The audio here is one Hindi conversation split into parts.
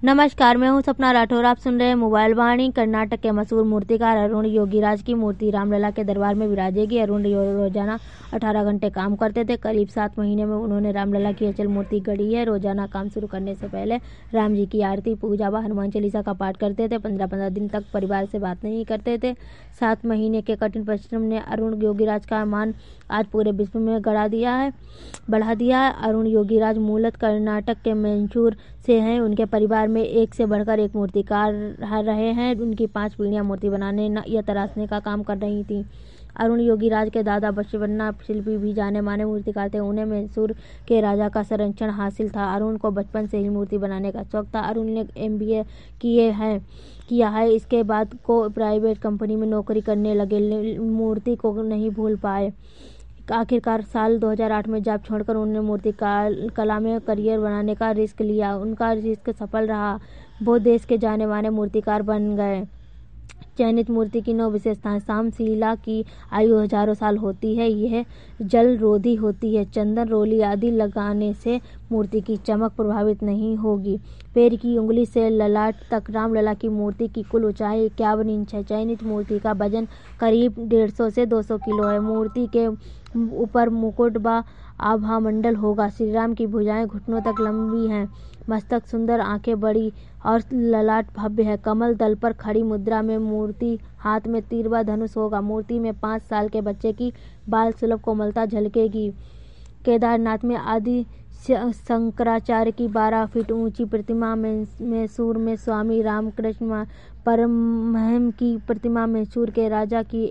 नमस्कार, मैं हूं सपना राठौर। आप सुन रहे हैं मोबाइल वाणी। कर्नाटक के मशहूर मूर्तिकार अरुण योगीराज की मूर्ति रामलला के दरबार में विराजेगी। अरुण रोजाना 18 घंटे काम करते थे। करीब 7 महीने में उन्होंने रामलला की अचल मूर्ति गढ़ी है। रोजाना काम शुरू करने से पहले राम जी की आरती, पूजा व हनुमान चालीसा का पाठ करते थे। 15-15 दिन तक परिवार से बात नहीं करते थे। 7 महीने के कठिन परिश्रम ने अरुण योगीराज का मान आज पूरे विश्व में बढ़ा दिया है। अरुण योगीराज मूलतः कर्नाटक के मैसूर से हैं। उनके परिवार में एक से बढ़कर एक मूर्तिकार रहे हैं। उनकी 5 पीढ़ियां मूर्ति बनाने या तराशने का काम कर रही थीं। अरुण योगीराज के दादा बसवन्ना शिल्पी भी जाने माने मूर्तिकार थे। उन्हें मैसूर के राजा का संरक्षण हासिल था। अरुण को बचपन से ही मूर्ति बनाने का शौक था। अरुण ने MBA किया है। इसके बाद को प्राइवेट कंपनी में नौकरी करने लगे। मूर्ति को नहीं भूल पाए। आखिरकार साल 2008 में जॉब छोड़कर उन्होंने मूर्ति कला में करियर बनाने का रिस्क लिया। उनका रिस्क सफल रहा। वो देश के जाने माने मूर्तिकार बन गए। चयनित मूर्ति की 9 विशेषताएं। सामशिला की आयु हजारों साल होती है। यह जल रोधी होती है। चंदन, रोली आदि लगाने से मूर्ति की चमक प्रभावित नहीं होगी। पैर की उंगली से ललाट तक रामलला की मूर्ति की कुल ऊंचाई 51 इंच है। चयनित मूर्ति का वजन करीब 150 से 200 किलो है। मूर्ति के ऊपर मुकुट व आभामंडल होगा। श्री राम की भुजाएं घुटनों तक लंबी हैं। मस्तक सुंदर, आंखें बड़ी और ललाट भव्य है। कमल दल पर खड़ी मुद्रा में मूर्ति, हाथ में तीर व धनुष होगा। मूर्ति में 5 साल के बच्चे की बाल सुलभ कोमलता झलकेगी। केदारनाथ में आदि शंकराचार्य की 12 फीट ऊंची प्रतिमा, मैसूर में स्वामी रामकृष्ण परमहंस की प्रतिमा, मैसूर के राजा की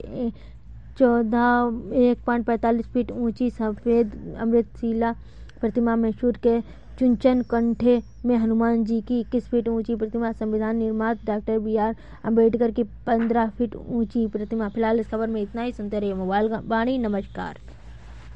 1.45 फीट ऊंची सफेद अमृतशिला प्रतिमा, मैसूर के चुंचन कंठे में हनुमान जी की 21 फीट ऊंची प्रतिमा, संविधान निर्माता डॉ. BR अम्बेडकर की 15 फीट ऊंची प्रतिमा। फिलहाल इस खबर में इतना ही। सुनते रहिए मोबाइल वाणी। नमस्कार।